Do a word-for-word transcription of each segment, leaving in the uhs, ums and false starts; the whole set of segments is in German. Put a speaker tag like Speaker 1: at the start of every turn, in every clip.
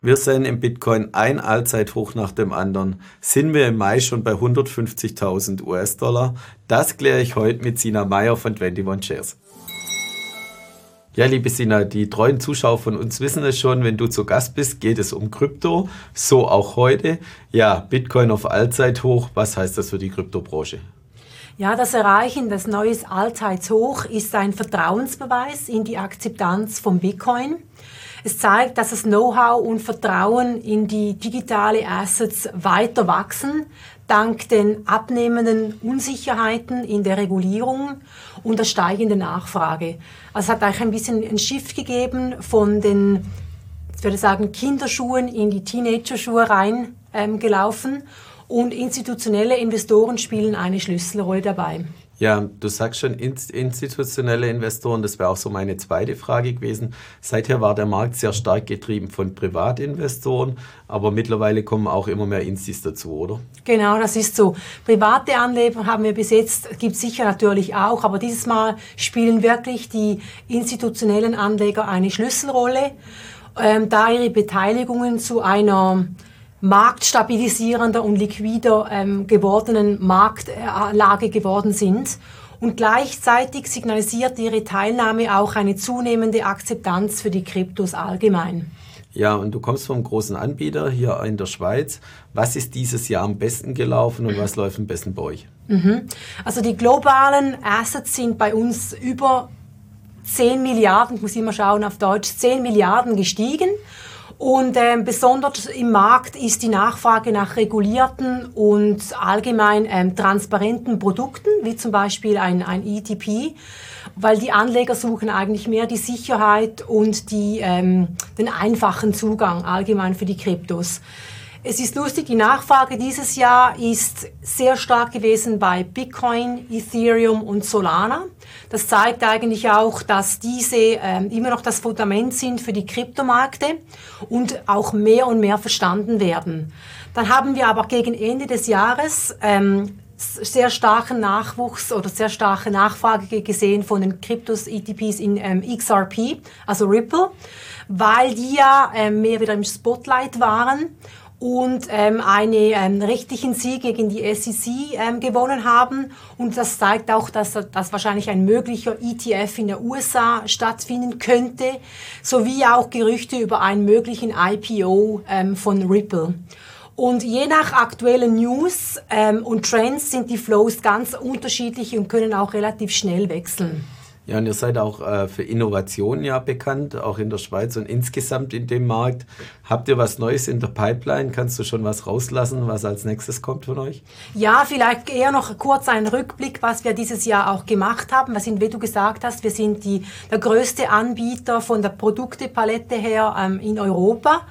Speaker 1: Wir sehen im Bitcoin ein Allzeithoch nach dem anderen. Sind wir im Mai schon bei hundertfünfzigtausend U S-Dollar? Das kläre ich heute mit Sina Meyer von einundzwanzig Shares. Ja, liebe Sina, die treuen Zuschauer von uns wissen es schon, wenn du zu Gast bist, geht es um Krypto, so auch heute. Ja, Bitcoin auf Allzeithoch, was heißt das für die Kryptobranche?
Speaker 2: Ja, das Erreichen des neuen Allzeithoch ist ein Vertrauensbeweis in die Akzeptanz von Bitcoin. Es zeigt, dass das Know-how und Vertrauen in die digitale Assets weiter wachsen, dank den abnehmenden Unsicherheiten in der Regulierung und der steigenden Nachfrage. Also es hat eigentlich ein bisschen ein Shift gegeben von den, ich würde sagen, Kinderschuhen in die Teenager-Schuhe rein ähm, gelaufen und institutionelle Investoren spielen eine Schlüsselrolle dabei.
Speaker 1: Ja, du sagst schon institutionelle Investoren, das wäre auch so meine zweite Frage gewesen. Seither war der Markt sehr stark getrieben von Privatinvestoren, aber mittlerweile kommen auch immer mehr Instis dazu, oder?
Speaker 2: Genau, das ist so. Private Anleger haben wir bis jetzt, gibt es sicher natürlich auch, aber dieses Mal spielen wirklich die institutionellen Anleger eine Schlüsselrolle, ähm, da ihre Beteiligungen zu einer marktstabilisierender und liquider ähm, gewordenen Marktlage geworden sind. Und gleichzeitig signalisiert ihre Teilnahme auch eine zunehmende Akzeptanz für die Kryptos allgemein.
Speaker 1: Ja, und du kommst vom großen Anbieter hier in der Schweiz. Was ist dieses Jahr am besten gelaufen und was läuft am besten bei euch?
Speaker 2: Mhm. Also die globalen Assets sind bei uns über zehn Milliarden, ich muss immer schauen auf Deutsch, zehn Milliarden gestiegen. Und ähm, besonders im Markt ist die Nachfrage nach regulierten und allgemein ähm, transparenten Produkten, wie zum Beispiel ein, ein E T P, weil die Anleger suchen eigentlich mehr die Sicherheit und die, ähm, den einfachen Zugang allgemein für die Kryptos. Es ist lustig, die Nachfrage dieses Jahr ist sehr stark gewesen bei Bitcoin, Ethereum und Solana. Das zeigt eigentlich auch, dass diese ähm, immer noch das Fundament sind für die Kryptomärkte und auch mehr und mehr verstanden werden. Dann haben wir aber gegen Ende des Jahres ähm, sehr starken Nachwuchs oder sehr starke Nachfrage gesehen von den Kryptos-E T Ps in ähm, X R P, also Ripple, weil die ja ähm, mehr wieder im Spotlight waren und ähm, einen ähm, rechtlichen Sieg gegen die S E C ähm, gewonnen haben. Und das zeigt auch, dass, dass wahrscheinlich ein möglicher E T F in der U S A stattfinden könnte, sowie auch Gerüchte über einen möglichen I P O ähm, von Ripple. Und je nach aktuellen News ähm, und Trends sind die Flows ganz unterschiedlich und können auch relativ schnell wechseln.
Speaker 1: Ja, und ihr seid auch äh, für Innovationen ja bekannt, auch in der Schweiz und insgesamt in dem Markt. Habt ihr was Neues in der Pipeline? Kannst du schon was rauslassen, was als nächstes kommt von euch?
Speaker 2: Ja, vielleicht eher noch kurz ein Rückblick, was wir dieses Jahr auch gemacht haben. Wir sind, wie du gesagt hast, wir sind die, der größte Anbieter von der Produktepalette her ähm, in Europa.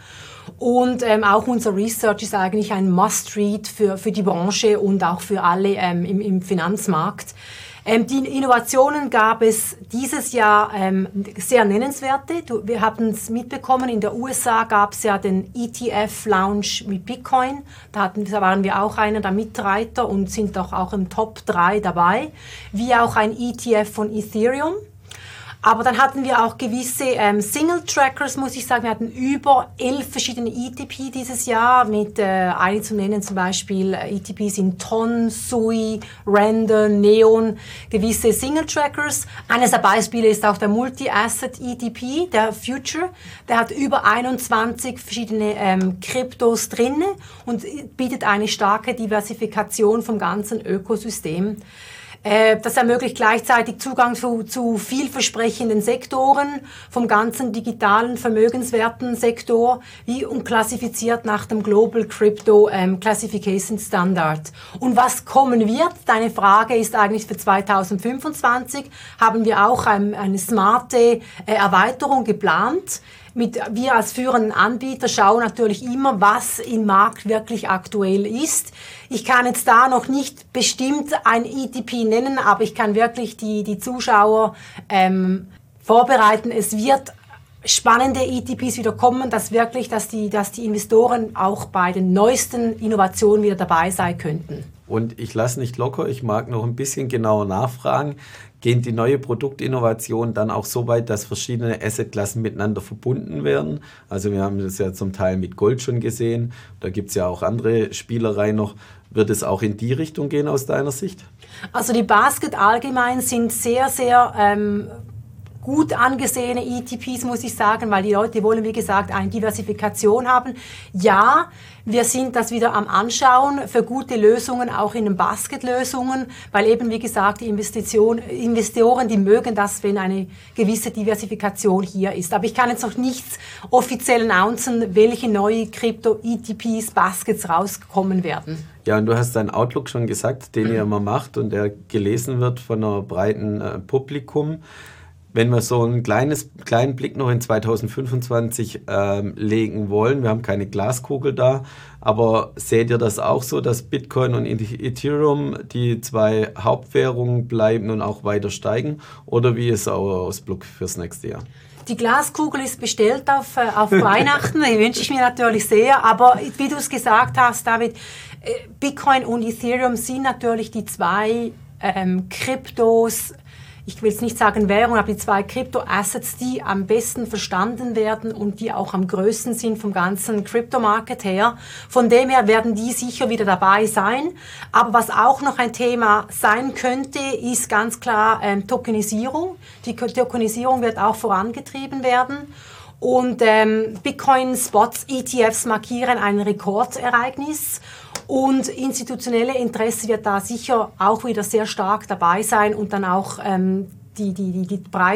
Speaker 2: Und ähm, auch unser Research ist eigentlich ein Must-Read für, für die Branche und auch für alle ähm, im, im Finanzmarkt. Ähm, die Innovationen gab es dieses Jahr ähm, sehr nennenswerte. Du, wir haben es mitbekommen, in der U S A gab es ja den E T F-Launch mit Bitcoin. Da, hatten, da waren wir auch einer der Mitreiter und sind doch auch im Top drei dabei, wie auch ein E T F von Ethereum. Aber dann hatten wir auch gewisse ähm, Single-Trackers, muss ich sagen. Wir hatten über elf verschiedene E T P dieses Jahr, mit äh, einige zu nennen, zum Beispiel äh, E T Ps in Ton, Sui, Render, Neon, gewisse Single-Trackers. Eines der Beispiele ist auch der Multi-Asset-E T P, der Future. Der hat über einundzwanzig verschiedene ähm, Kryptos drin und bietet eine starke Diversifikation vom ganzen Ökosystem. Das ermöglicht gleichzeitig Zugang zu, zu vielversprechenden Sektoren vom ganzen digitalen Vermögenswertensektor wie und klassifiziert nach dem Global Crypto ähm, Classification Standard. Und was kommen wird? Deine Frage ist eigentlich für zweitausendfünfundzwanzig haben wir auch ein, eine smarte äh, Erweiterung geplant. Mit, wir als führenden Anbieter schauen natürlich immer, was im Markt wirklich aktuell ist. Ich kann jetzt da noch nicht bestimmt ein E T P nennen, aber ich kann wirklich die, die Zuschauer ähm, vorbereiten. Es wird spannende E T Ps wieder kommen, dass wirklich, dass die, dass die Investoren auch bei den neuesten Innovationen wieder dabei sein könnten.
Speaker 1: Und ich lasse nicht locker, ich mag noch ein bisschen genauer nachfragen. Gehen die neue Produktinnovation dann auch so weit, dass verschiedene Assetklassen miteinander verbunden werden? Also wir haben das ja zum Teil mit Gold schon gesehen, da gibt es ja auch andere Spielereien noch. Wird es auch in die Richtung gehen aus deiner Sicht?
Speaker 2: Also die Basket allgemein sind sehr, sehr ähm, gut angesehene E T Ps, muss ich sagen, weil die Leute wollen, wie gesagt, eine Diversifikation haben. Ja, wir sind das wieder am Anschauen für gute Lösungen, auch in den Basket-Lösungen, weil eben, wie gesagt, die Investition, Investoren, die mögen das, wenn eine gewisse Diversifikation hier ist. Aber ich kann jetzt noch nichts offiziell announcen, welche neue Krypto-E T Ps, Baskets rauskommen werden.
Speaker 1: Ja, und du hast deinen Outlook schon gesagt, den ihr immer macht und der gelesen wird von einem breiten äh, Publikum. Wenn wir so einen kleines, kleinen Blick noch in zweitausendfünfundzwanzig ähm, legen wollen, wir haben keine Glaskugel da, aber seht ihr das auch so, dass Bitcoin und Ethereum die zwei Hauptwährungen bleiben und auch weiter steigen? Oder wie ist euer Ausblick fürs nächste Jahr?
Speaker 2: Die Glaskugel ist bestellt auf, auf Weihnachten, die wünsche ich mir natürlich sehr, aber wie du es gesagt hast, David, Bitcoin und Ethereum sind natürlich die zwei ähm, Kryptos, ich will jetzt nicht sagen Währung, aber die zwei Krypto-Assets, die am besten verstanden werden und die auch am größten sind vom ganzen Crypto-Market her. Von dem her werden die sicher wieder dabei sein. Aber was auch noch ein Thema sein könnte, ist ganz klar ähm, Tokenisierung. Die Tokenisierung wird auch vorangetrieben werden. Und ähm, Bitcoin-Spots-E T Fs markieren ein Rekordereignis. Und institutionelle Interesse wird da sicher auch wieder sehr stark dabei sein und dann auch ähm, die, die, die, die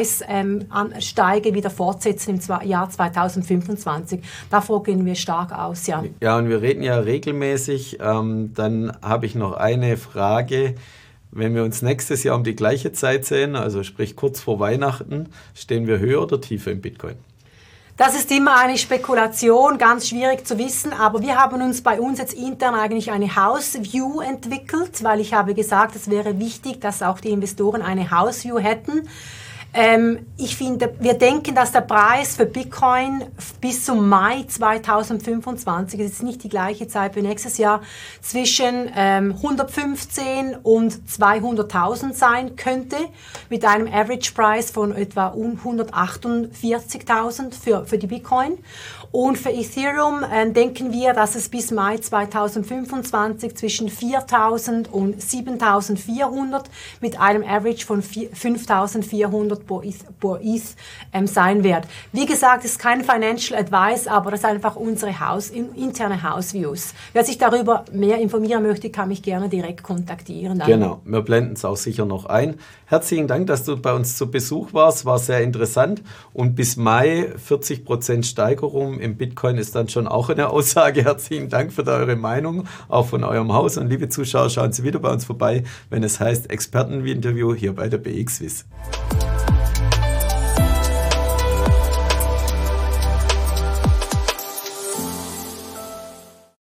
Speaker 2: Preissteige ähm, wieder fortsetzen im Jahr zweitausendfünfundzwanzig. Davor gehen wir stark aus, ja.
Speaker 1: Ja, und wir reden ja regelmäßig. Ähm, dann habe ich noch eine Frage. Wenn wir uns nächstes Jahr um die gleiche Zeit sehen, also sprich kurz vor Weihnachten, stehen wir höher oder tiefer im Bitcoin?
Speaker 2: Das ist immer eine Spekulation, ganz schwierig zu wissen, aber wir haben uns bei uns jetzt intern eigentlich eine House View entwickelt, weil ich habe gesagt, es wäre wichtig, dass auch die Investoren eine House View hätten. Ähm, ich finde, wir denken, dass der Preis für Bitcoin bis zum Mai zweitausendfünfundzwanzig, das ist nicht die gleiche Zeit wie nächstes Jahr, zwischen ähm, hundertfünfzehn und zweihunderttausend sein könnte, mit einem Average Price von etwa hundertachtundvierzigtausend für, für die Bitcoin. Und für Ethereum äh, denken wir, dass es bis Mai zweitausendfünfundzwanzig zwischen viertausend und siebentausendvierhundert mit einem Average von fünftausendvierhundert pro E T H, pro E T H ähm, sein wird. Wie gesagt, es ist kein Financial Advice, aber das ist einfach unsere Haus, interne House Views. Wer sich darüber mehr informieren möchte, kann mich gerne direkt kontaktieren. Dann.
Speaker 1: Genau, wir blenden es auch sicher noch ein. Herzlichen Dank, dass du bei uns zu Besuch warst, war sehr interessant und bis Mai vierzig Prozent Steigerung im Bitcoin ist dann schon auch eine Aussage. Herzlichen Dank für eure Meinung, auch von eurem Haus und liebe Zuschauer, schauen Sie wieder bei uns vorbei, wenn es heißt Experteninterview hier bei der B X Wiss.